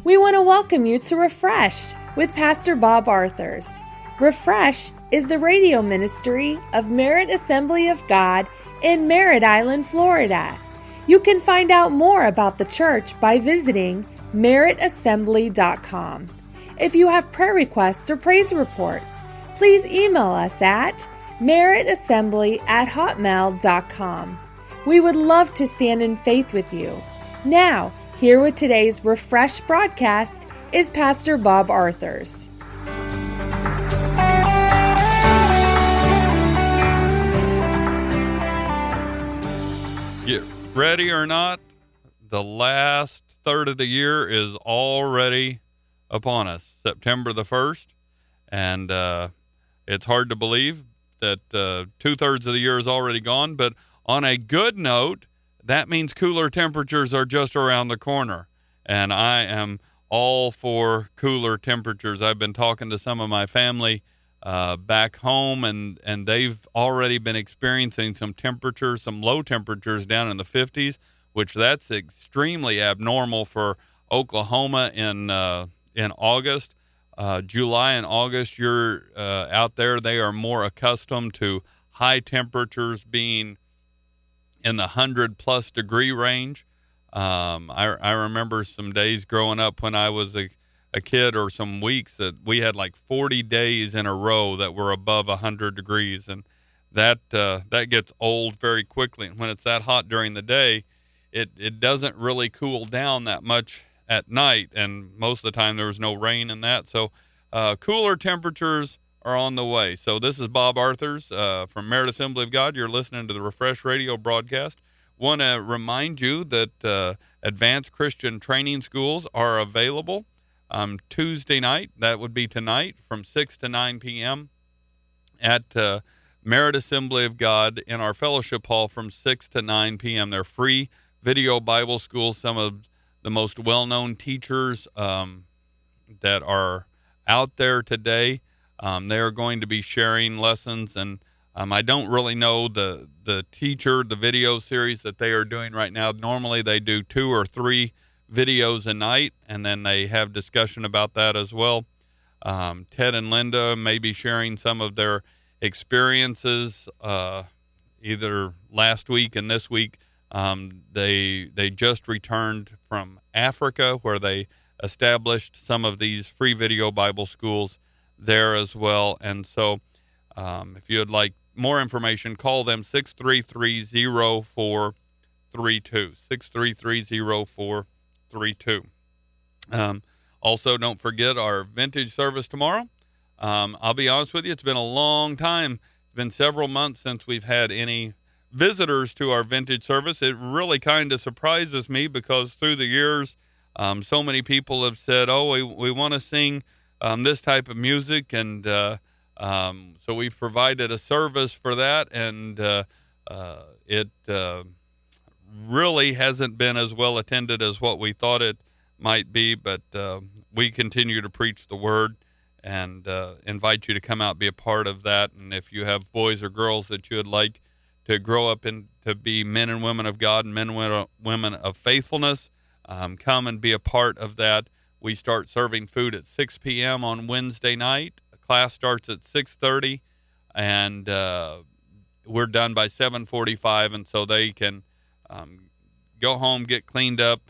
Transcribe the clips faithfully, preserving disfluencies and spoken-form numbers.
We want to welcome you to Refresh with Pastor Bob Arthurs. Refresh is the radio ministry of Merritt Assembly of God in Merritt Island, Florida. You can find out more about the church by visiting merritt assembly dot com. If you have prayer requests or praise reports, please email us at merritt assembly at hotmail dot com. We would love to stand in faith with you. Now, here with today's Refresh broadcast is Pastor Bob Arthurs. Get ready or not, the last third of the year is already upon us, September the first, and uh, it's hard to believe that uh, two-thirds of the year is already gone, but on a good note, that means cooler temperatures are just around the corner, and I am all for cooler temperatures. I've been talking to some of my family uh, back home, and, and they've already been experiencing some temperatures, some low temperatures down in the fifties, which that's extremely abnormal for Oklahoma in uh, in August. Uh, July and August, you're uh, out there, they are more accustomed to high temperatures being in the hundred plus degree range. Um, I, I remember some days growing up when I was a, a kid, or some weeks that we had like forty days in a row that were above a hundred degrees. And that, uh, that gets old very quickly. And when it's that hot during the day, it, it doesn't really cool down that much at night. And most of the time there was no rain in that. So, uh, cooler temperatures are on the way. So this is Bob Arthurs uh, from Merritt Assembly of God. You're listening to the Refresh Radio broadcast. Want to remind you that uh, advanced Christian training schools are available um, Tuesday night. That would be tonight from six to nine p.m. at uh, Merritt Assembly of God in our fellowship hall from six to nine p.m. They're free video Bible schools. Some of the most well-known teachers um, that are out there today, Um, they are going to be sharing lessons, and um, I don't really know the the teacher, the video series that they are doing right now. Normally they do two or three videos a night, and then they have discussion about that as well. Um, Ted and Linda may be sharing some of their experiences uh, either last week and this week. Um, they they just returned from Africa, where they established some of these free video Bible schools there as well. And so um, if you would like more information, call them six three three, zero four three two, six three three, zero four three two. Um, also, don't forget our vintage service tomorrow. Um, I'll be honest with you, it's been a long time. It's been several months since we've had any visitors to our vintage service. It really kind of surprises me, because through the years, um, so many people have said, oh, we, we want to sing Um, this type of music, and uh, um, so we've provided a service for that, and uh, uh, it uh, really hasn't been as well attended as what we thought it might be, but uh, we continue to preach the word and uh, invite you to come out, be a part of that. And if you have boys or girls that you would like to grow up and to be men and women of God and men and women of faithfulness, um, come and be a part of that. We start serving food at six p.m. on Wednesday night. The class starts at six thirty, and uh, we're done by seven forty-five, and so they can um, go home, get cleaned up,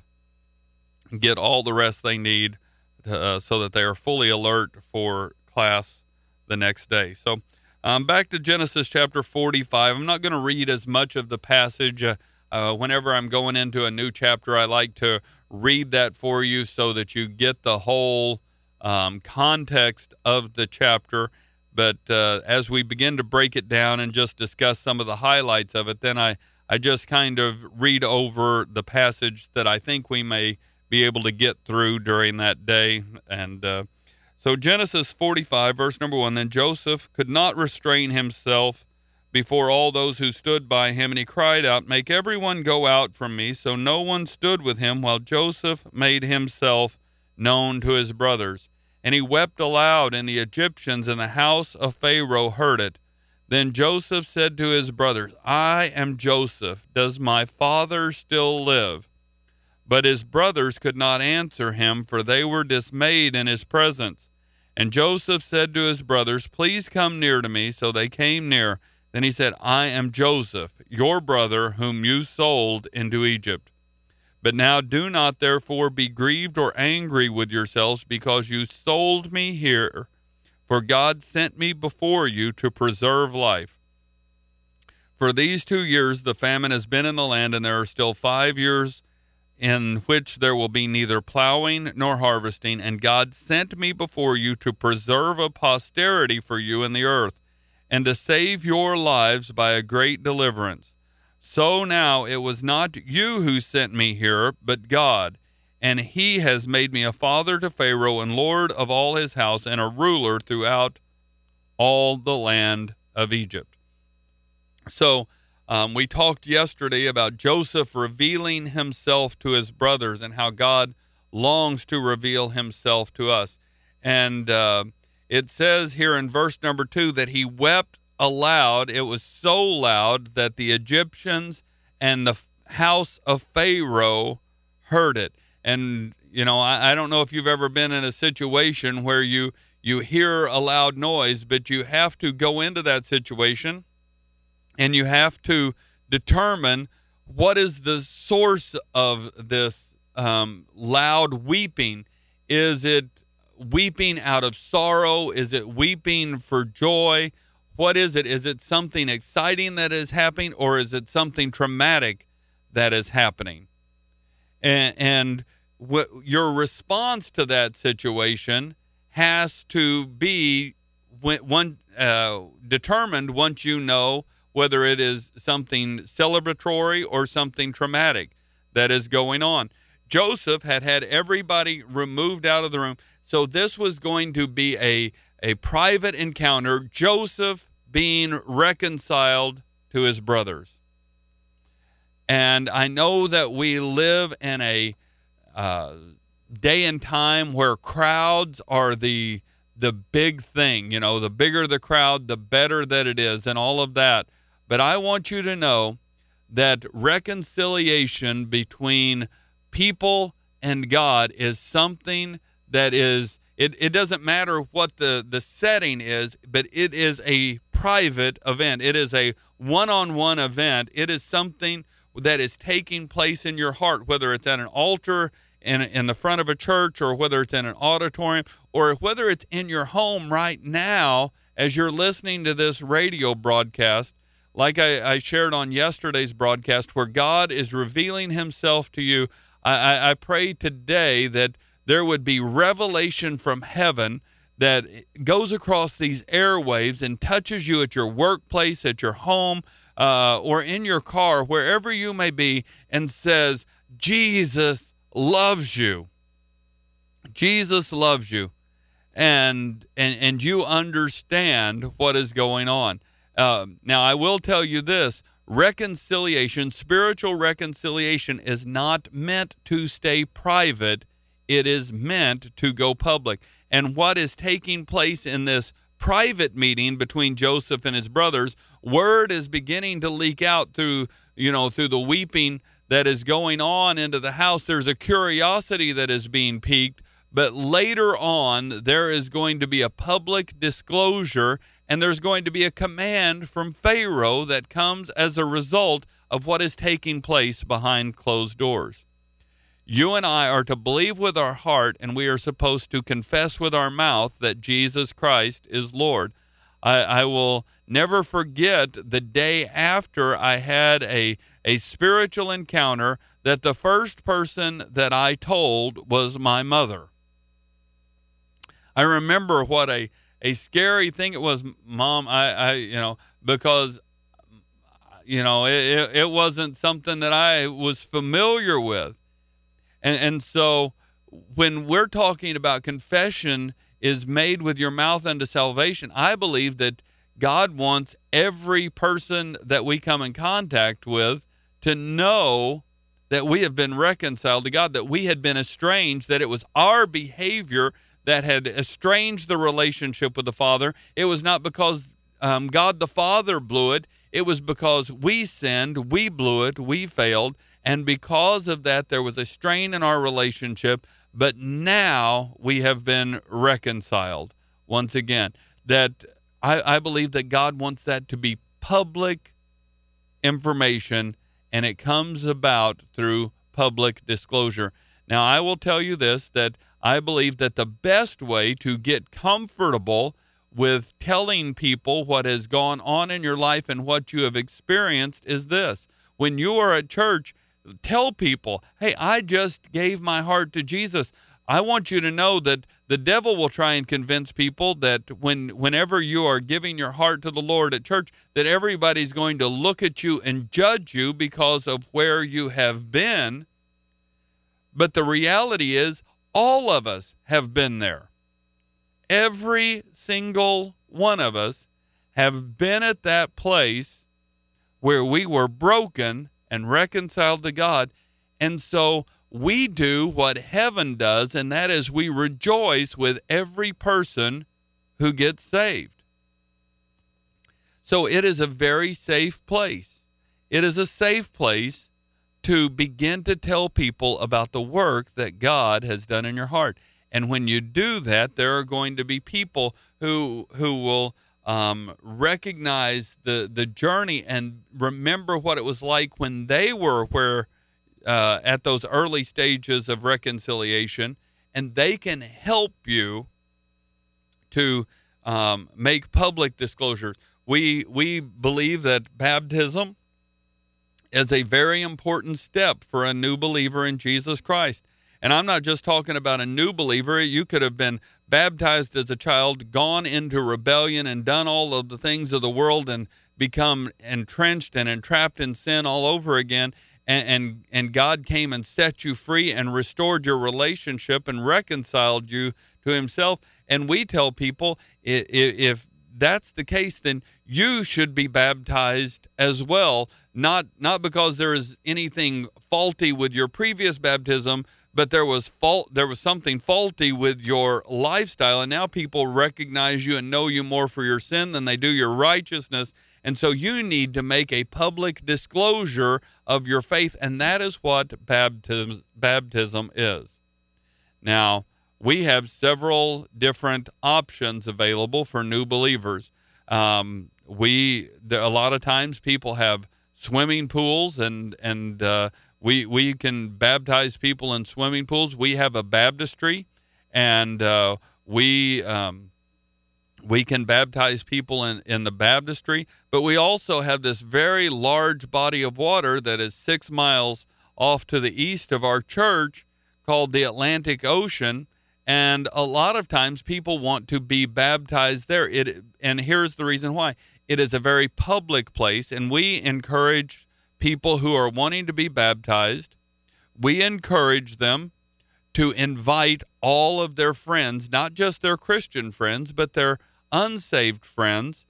and get all the rest they need uh, so that they are fully alert for class the next day. So um, back to Genesis chapter forty-five. I'm not going to read as much of the passage. Uh, uh, whenever I'm going into a new chapter, I like to read that for you so that you get the whole um, context of the chapter. But uh, as we begin to break it down and just discuss some of the highlights of it, then I, I just kind of read over the passage that I think we may be able to get through during that day. And uh, so Genesis forty-five, verse number one, then Joseph could not restrain himself before all those who stood by him, and he cried out, make everyone go out from me. So no one stood with him while Joseph made himself known to his brothers. And he wept aloud, and the Egyptians in the house of Pharaoh heard it. Then Joseph said to his brothers, I am Joseph. Does my father still live? But his brothers could not answer him, for they were dismayed in his presence. And Joseph said to his brothers, "Please come near to me." So they came near. Then he said, "I am Joseph, your brother, whom you sold into Egypt. But now do not therefore be grieved or angry with yourselves because you sold me here, for God sent me before you to preserve life. For these two years the famine has been in the land, and there are still five years in which there will be neither plowing nor harvesting, and God sent me before you to preserve a posterity for you in the earth, and to save your lives by a great deliverance. So now it was not you who sent me here, but God, and he has made me a father to Pharaoh and lord of all his house and a ruler throughout all the land of Egypt." So um, we talked yesterday about Joseph revealing himself to his brothers and how God longs to reveal himself to us. And uh, it says here in verse number two that he wept aloud. It was so loud that the Egyptians and the house of Pharaoh heard it. And, you know, I, I don't know if you've ever been in a situation where you, you hear a loud noise, but you have to go into that situation and you have to determine what is the source of this um, loud weeping. Is it weeping out of sorrow? Is it weeping for joy? What is it? Is it something exciting that is happening, or is it something traumatic that is happening? And, and what your response to that situation has to be when, one uh, determined once you know whether it is something celebratory or something traumatic that is going on. Joseph had had everybody removed out of the room, so this was going to be a, a private encounter, Joseph being reconciled to his brothers. And I know that we live in a uh, day and time where crowds are the the big thing. You know, the bigger the crowd, the better that it is, and all of that. But I want you to know that reconciliation between people and God is something that is, it, it doesn't matter what the, the setting is, but it is a private event. It is a one-on-one event. It is something that is taking place in your heart, whether it's at an altar in, in the front of a church, or whether it's in an auditorium, or whether it's in your home right now as you're listening to this radio broadcast. Like I, I shared on yesterday's broadcast, where God is revealing himself to you, I, I, I pray today that there would be revelation from heaven that goes across these airwaves and touches you at your workplace, at your home, uh, or in your car, wherever you may be, and says, Jesus loves you. Jesus loves you. And, and, and you understand what is going on. Uh, now, I will tell you this, reconciliation, spiritual reconciliation is not meant to stay private. It is meant to go public. And what is taking place in this private meeting between Joseph and his brothers, word is beginning to leak out through, you know, through the weeping that is going on into the house. There's a curiosity that is being piqued, but later on, there is going to be a public disclosure, and there's going to be a command from Pharaoh that comes as a result of what is taking place behind closed doors. You and I are to believe with our heart, and we are supposed to confess with our mouth that Jesus Christ is Lord. I, I will never forget the day after I had a, a spiritual encounter that the first person that I told was my mother. I remember what a A scary thing it was, Mom, I, I you know, because, you know, it, it wasn't something that I was familiar with. And, and so when we're talking about confession is made with your mouth unto salvation, I believe that God wants every person that we come in contact with to know that we have been reconciled to God, that we had been estranged, that it was our behavior that had estranged the relationship with the Father. It was not because um, God the Father blew it. It was because we sinned, we blew it, we failed, and because of that, there was a strain in our relationship, but now we have been reconciled. Once again, that I, I believe that God wants that to be public information, and it comes about through public disclosure. Now, I will tell you this, that I believe that the best way to get comfortable with telling people what has gone on in your life and what you have experienced is this. When you are at church, tell people, hey, I just gave my heart to Jesus. I want you to know that the devil will try and convince people that when whenever you are giving your heart to the Lord at church, that everybody's going to look at you and judge you because of where you have been. But the reality is, all of us have been there. Every single one of us have been at that place where we were broken and reconciled to God. And so we do what heaven does, and that is we rejoice with every person who gets saved. So it is a very safe place. It is a safe place to begin to tell people about the work that God has done in your heart. And when you do that, there are going to be people who who will um, recognize the, the journey and remember what it was like when they were where uh, at those early stages of reconciliation, and they can help you to um, make public disclosures. We we believe that baptism is a very important step for a new believer in Jesus Christ. And I'm not just talking about a new believer. You could have been baptized as a child, gone into rebellion, and done all of the things of the world and become entrenched and entrapped in sin all over again. And, and, and God came and set you free and restored your relationship and reconciled you to himself. And we tell people, if, if that's the case, then you should be baptized as well. Not not because there is anything faulty with your previous baptism, but there was fault. There was something faulty with your lifestyle, and now people recognize you and know you more for your sin than they do your righteousness. And so you need to make a public disclosure of your faith, and that is what baptism baptism is. Now, we have several different options available for new believers. Um, we there, a lot of times people have swimming pools, and and uh, we we can baptize people in swimming pools. We have a baptistry, and uh, we um, we can baptize people in, in the baptistry. But we also have this very large body of water that is six miles off to the east of our church called the Atlantic Ocean. And a lot of times people want to be baptized there. It and here's the reason why. It is a very public place, and we encourage people who are wanting to be baptized, we encourage them to invite all of their friends, not just their Christian friends, but their unsaved friends,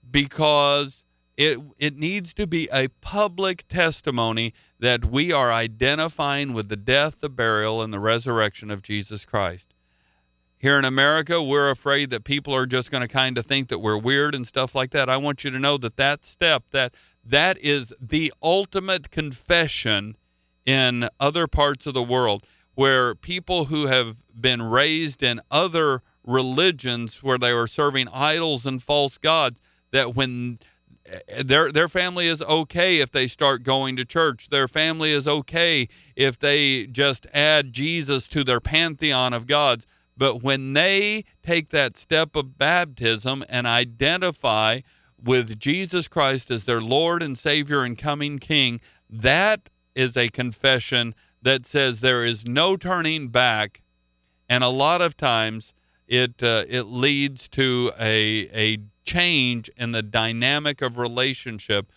because it it needs to be a public testimony that we are identifying with the death, the burial, and the resurrection of Jesus Christ. Here in America, we're afraid that people are just going to kind of think that we're weird and stuff like that. I want you to know that that step, that that is the ultimate confession in other parts of the world, where people who have been raised in other religions where they were serving idols and false gods, that when their their family is okay if they start going to church, their family is okay if they just add Jesus to their pantheon of gods. But when they take that step of baptism and identify with Jesus Christ as their Lord and Savior and coming King, that is a confession that says there is no turning back. And a lot of times it uh, it leads to a a change in the dynamic of relationship,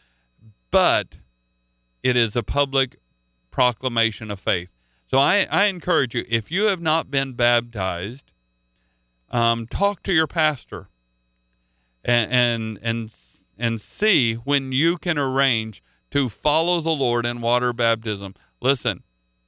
but it is a public proclamation of faith. So I, I encourage you, if you have not been baptized, um, talk to your pastor and, and and and see when you can arrange to follow the Lord in water baptism. Listen,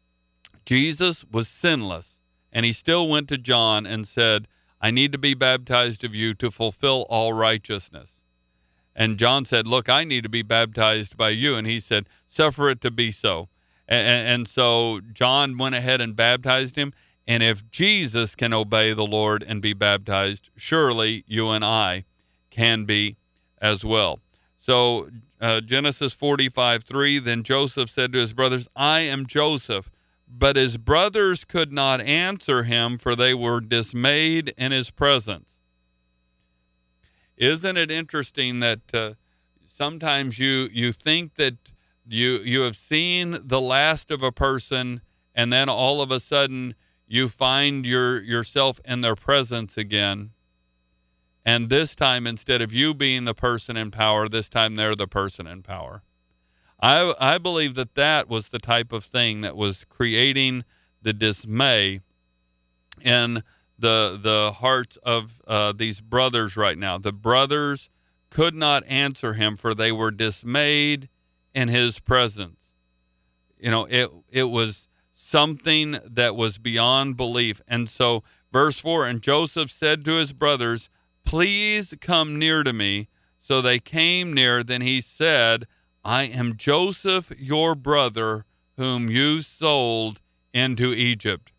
Jesus was sinless, and he still went to John and said, I need to be baptized of you to fulfill all righteousness. And John said, look, I need to be baptized by you. And he said, suffer it to be so. And, and so John went ahead and baptized him. And if Jesus can obey the Lord and be baptized, surely you and I can be as well. So uh, Genesis forty-five three, then Joseph said to his brothers, I am Joseph. But his brothers could not answer him, for they were dismayed in his presence. Isn't it interesting that uh, sometimes you you think that you you have seen the last of a person, and then all of a sudden you find your yourself in their presence again. And this time, instead of you being the person in power, this time they're the person in power. I, I believe that that was the type of thing that was creating the dismay in the the hearts of uh, these brothers right now. The brothers could not answer him, for they were dismayed in his presence. You know, it it was something that was beyond belief. And so, verse four, and Joseph said to his brothers, please come near to me. So they came near. Then he said, I am Joseph, your brother, whom you sold into Egypt.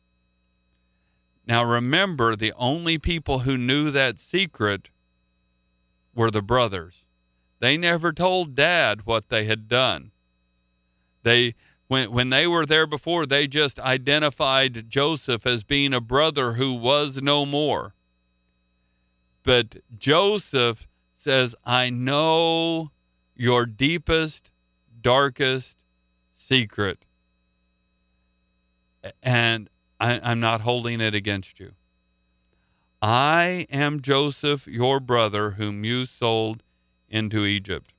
Now remember, the only people who knew that secret were the brothers. They never told Dad what they had done. They, when, when they were there before, they just identified Joseph as being a brother who was no more. But Joseph says, I know your deepest, darkest secret, and I, I'm not holding it against you. I am Joseph, your brother, whom you sold into Egypt.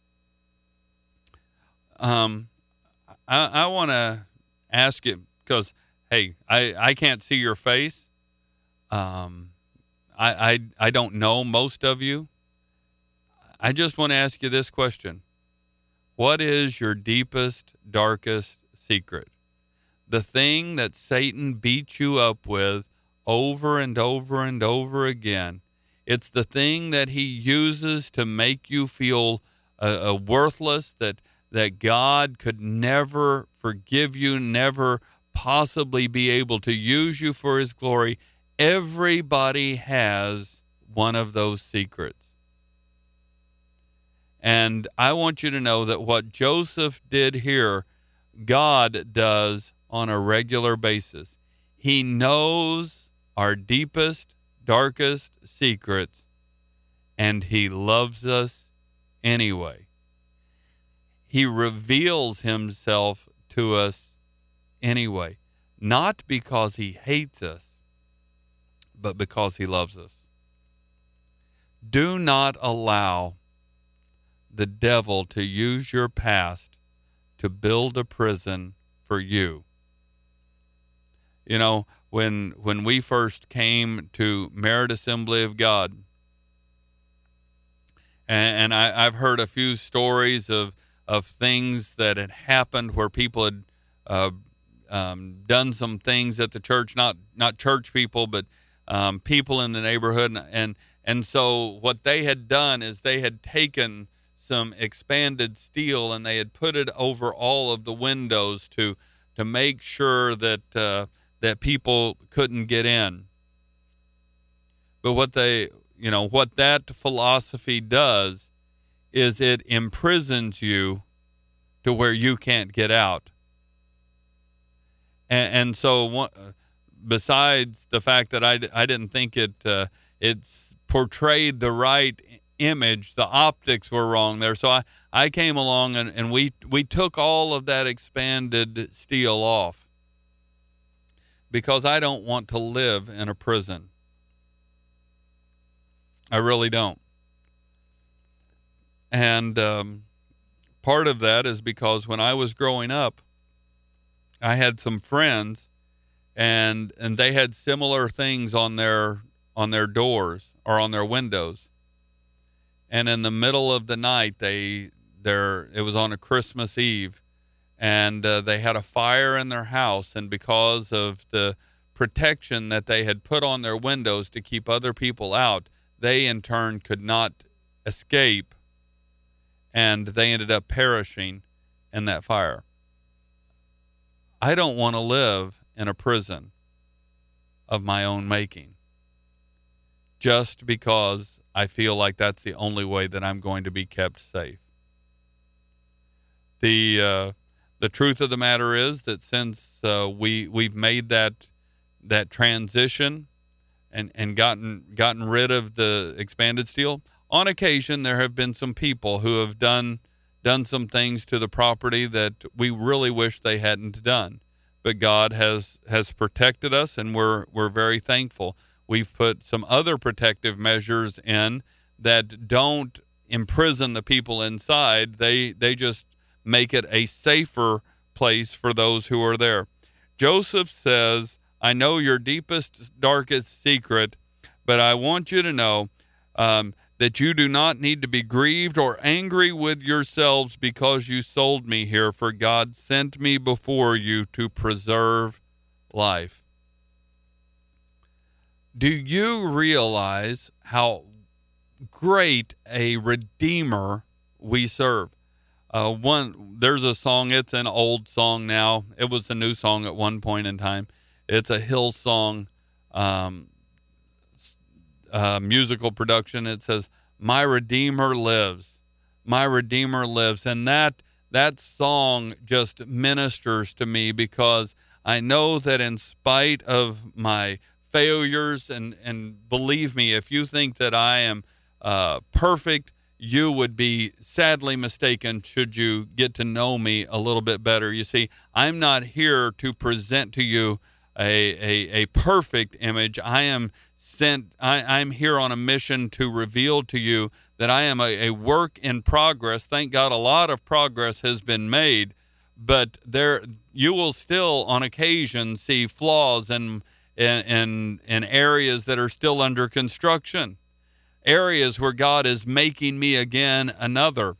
Um, I, I want to ask you, because, hey, I, I can't see your face. Um, I, I, I don't know most of you. I just want to ask you this question. What is your deepest, darkest secret? The thing that Satan beats you up with over and over and over again. It's the thing that he uses to make you feel uh, uh, worthless, that, that God could never forgive you, never possibly be able to use you for his glory. Everybody has one of those secrets. And I want you to know that what Joseph did here, God does on a regular basis. He knows our deepest, darkest secrets, and he loves us anyway. He reveals himself to us anyway, not because he hates us, but because he loves us. Do not allow the devil to use your past to build a prison for you. You know, when when we first came to Merit Assembly of God, and, and I, I've heard a few stories of of things that had happened where people had uh, um, done some things at the church, not not church people, but um, people in the neighborhood, and, and and so what they had done is they had taken some expanded steel and they had put it over all of the windows to to make sure that uh, that people couldn't get in. But what they, you know, what that philosophy does is it imprisons you to where you can't get out. And, and so, besides the fact that I, I didn't think it uh, it's portrayed the right image, the optics were wrong there. So I, I came along and, and we we took all of that expanded steel off because I don't want to live in a prison. I really don't. And um, part of that is because when I was growing up, I had some friends and and they had similar things on their on their doors or on their windows. And in the middle of the night, they there it was on a Christmas Eve, and uh, they had a fire in their house. And because of the protection that they had put on their windows to keep other people out, they in turn could not escape and they ended up perishing in that fire. I don't want to live in a prison of my own making just because I feel like that's the only way that I'm going to be kept safe. The uh, the truth of the matter is that since uh, we we've made that that transition and and gotten gotten rid of the expanded steel, on occasion there have been some people who have done done some things to the property that we really wish they hadn't done. But God has has protected us, and we're we're very thankful. We've put some other protective measures in that don't imprison the people inside. They they just make it a safer place for those who are there. Joseph says, I know your deepest, darkest secret, but I want you to know um, that you do not need to be grieved or angry with yourselves because you sold me here, for God sent me before you to preserve life. Do you realize how great a Redeemer we serve? Uh, one, there's a song, it's an old song now. It was a new song at one point in time. It's a Hillsong um, uh, musical production. It says, "My Redeemer lives, my Redeemer lives." And that that song just ministers to me because I know that in spite of my failures, and, and believe me, if you think that I am uh, perfect, you would be sadly mistaken should you get to know me a little bit better. You see, I'm not here to present to you a a, a perfect image. I am sent. I, I'm here on a mission to reveal to you that I am a, a work in progress. Thank God, a lot of progress has been made, but there you will still, on occasion, see flaws in in in, in areas that are still under construction. Areas where God is making me again another.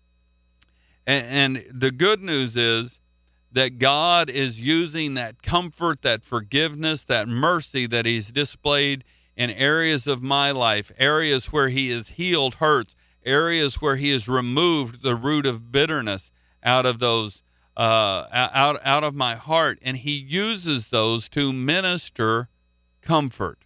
And, and the good news is that God is using that comfort, that forgiveness, that mercy that he's displayed in areas of my life, areas where he has healed hurts, areas where he has removed the root of bitterness out of those, uh, out, out of my heart. And he uses those to minister comfort.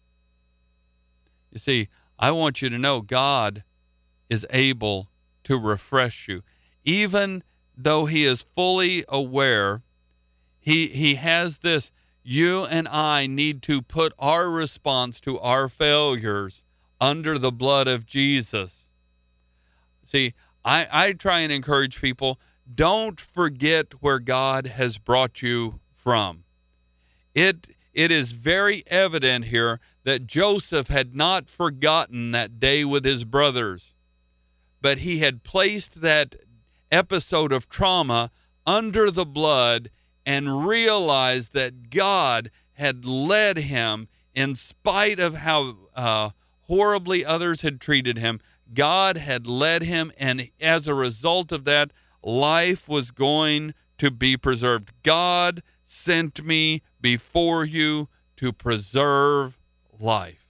You see, I want you to know God is able to refresh you. Even though he is fully aware, he he has this, you and I need to put our response to our failures under the blood of Jesus. See, I, I try and encourage people, don't forget where God has brought you from. It it is very evident here that Joseph had not forgotten that day with his brothers, but he had placed that episode of trauma under the blood and realized that God had led him in spite of how uh, horribly others had treated him. God had led him, and as a result of that, life was going to be preserved. God sent me before you to preserve life.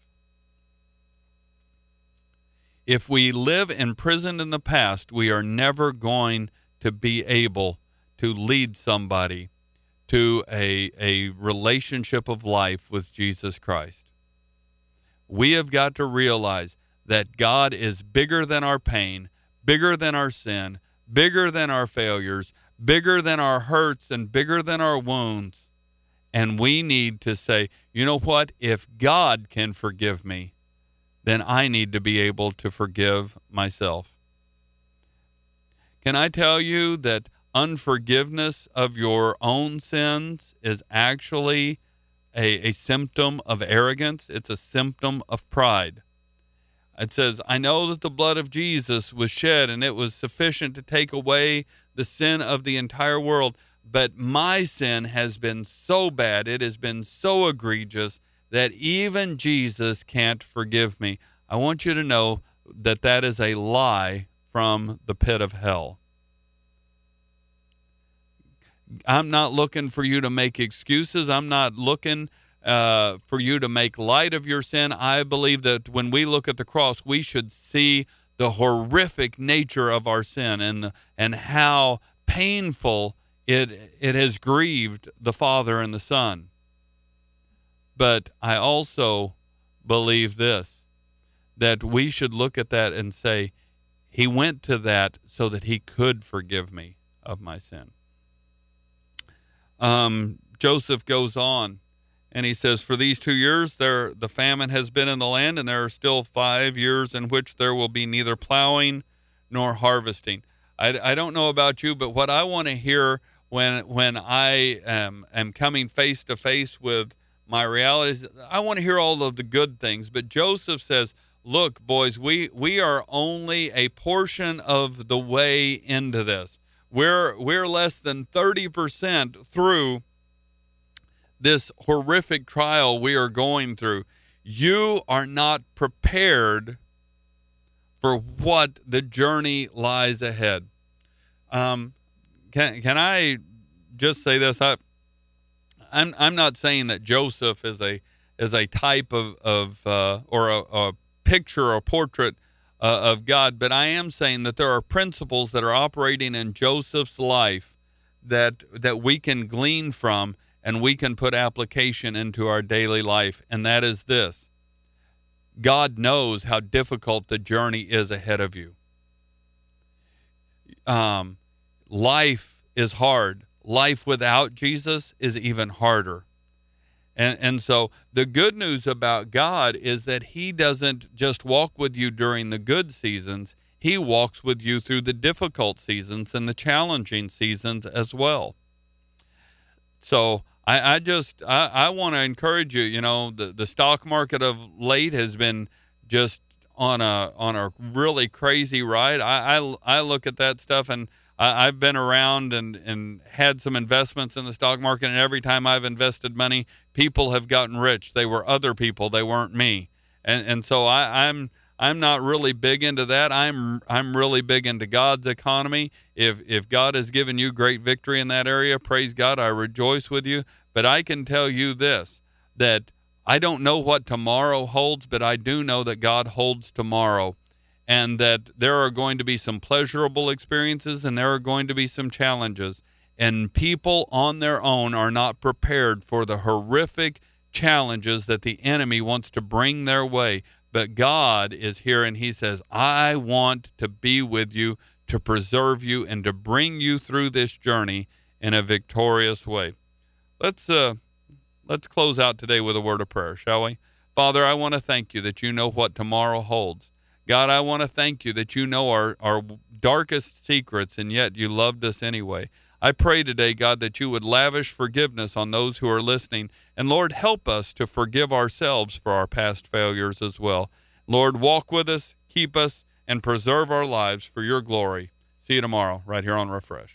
If we live imprisoned in the past, we are never going to be able to lead somebody to a, a relationship of life with Jesus Christ. We have got to realize that God is bigger than our pain, bigger than our sin, bigger than our failures, bigger than our hurts, and bigger than our wounds. And we need to say, you know what? If God can forgive me, then I need to be able to forgive myself. Can I tell you that unforgiveness of your own sins is actually a, a symptom of arrogance? It's a symptom of pride. It says, I know that the blood of Jesus was shed and it was sufficient to take away the sin of the entire world. But my sin has been so bad, it has been so egregious, that even Jesus can't forgive me. I want you to know that that is a lie from the pit of hell. I'm not looking for you to make excuses. I'm not looking uh, for you to make light of your sin. I believe that when we look at the cross, we should see the horrific nature of our sin and the, and how painful it it has grieved the Father and the Son. But I also believe this, that we should look at that and say, he went to that so that he could forgive me of my sin. Um, Joseph goes on and he says, for these two years there the famine has been in the land, and there are still five years in which there will be neither plowing nor harvesting. I, I don't know about you, but what I want to hear when when I am, am coming face to face with my realities, I want to hear all of the good things. But Joseph says, look, boys, we, we are only a portion of the way into this. We're we're less than thirty percent through this horrific trial we are going through. You are not prepared for what the journey lies ahead. Um, can can I just say this? I, I'm I'm not saying that Joseph is a is a type of of uh, or a, a picture or portrait uh, of God, but I am saying that there are principles that are operating in Joseph's life that that we can glean from and we can put application into our daily life, and that is this: God knows how difficult the journey is ahead of you. Um, life is hard. Life without Jesus is even harder. And and so the good news about God is that he doesn't just walk with you during the good seasons. He walks with you through the difficult seasons and the challenging seasons as well. So I, I just, I, I want to encourage you, you know, the, the stock market of late has been just on a on a really crazy ride. I, I, I look at that stuff, and I, I've been around and, and had some investments in the stock market, and every time I've invested money, people have gotten rich. They were other people. They weren't me. And and so I, I'm I'm not really big into that. I'm I'm really big into God's economy. If if God has given you great victory in that area, praise God, I rejoice with you. But I can tell you this, that I don't know what tomorrow holds, but I do know that God holds tomorrow, and that there are going to be some pleasurable experiences and there are going to be some challenges. And people on their own are not prepared for the horrific challenges that the enemy wants to bring their way. But God is here, and he says, I want to be with you, to preserve you, and to bring you through this journey in a victorious way. Let's uh, let's close out today with a word of prayer, shall we? Father, I want to thank you that you know what tomorrow holds. God, I want to thank you that you know our, our darkest secrets, and yet you loved us anyway. I pray today, God, that you would lavish forgiveness on those who are listening. And Lord, help us to forgive ourselves for our past failures as well. Lord, walk with us, keep us, and preserve our lives for your glory. See you tomorrow right here on Refresh.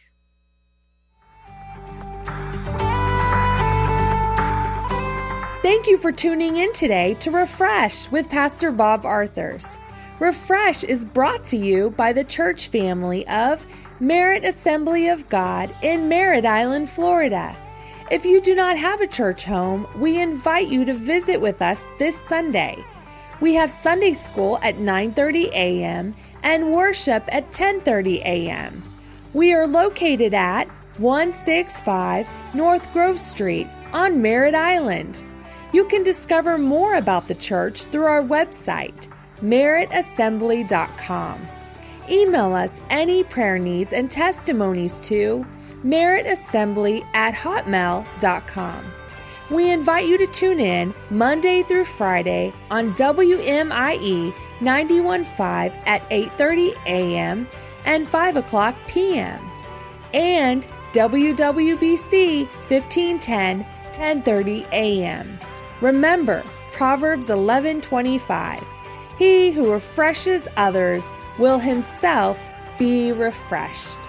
Thank you for tuning in today to Refresh with Pastor Bob Arthurs. Refresh is brought to you by the church family of Merritt Assembly of God in Merritt Island, Florida. If you do not have a church home, we invite you to visit with us this Sunday. We have Sunday school at nine thirty a.m. and worship at ten thirty a.m. We are located at one sixty-five North Grove Street on Merritt Island. You can discover more about the church through our website, merritt assembly dot com. Email us any prayer needs and testimonies to merrittassembly at hotmail dot com. We invite you to tune in Monday through Friday on W M I E ninety-one point five at eight thirty a.m. and five o'clock p.m. and W W B C fifteen ten, ten thirty a.m. Remember Proverbs eleven twenty-five. He who refreshes others will himself be refreshed.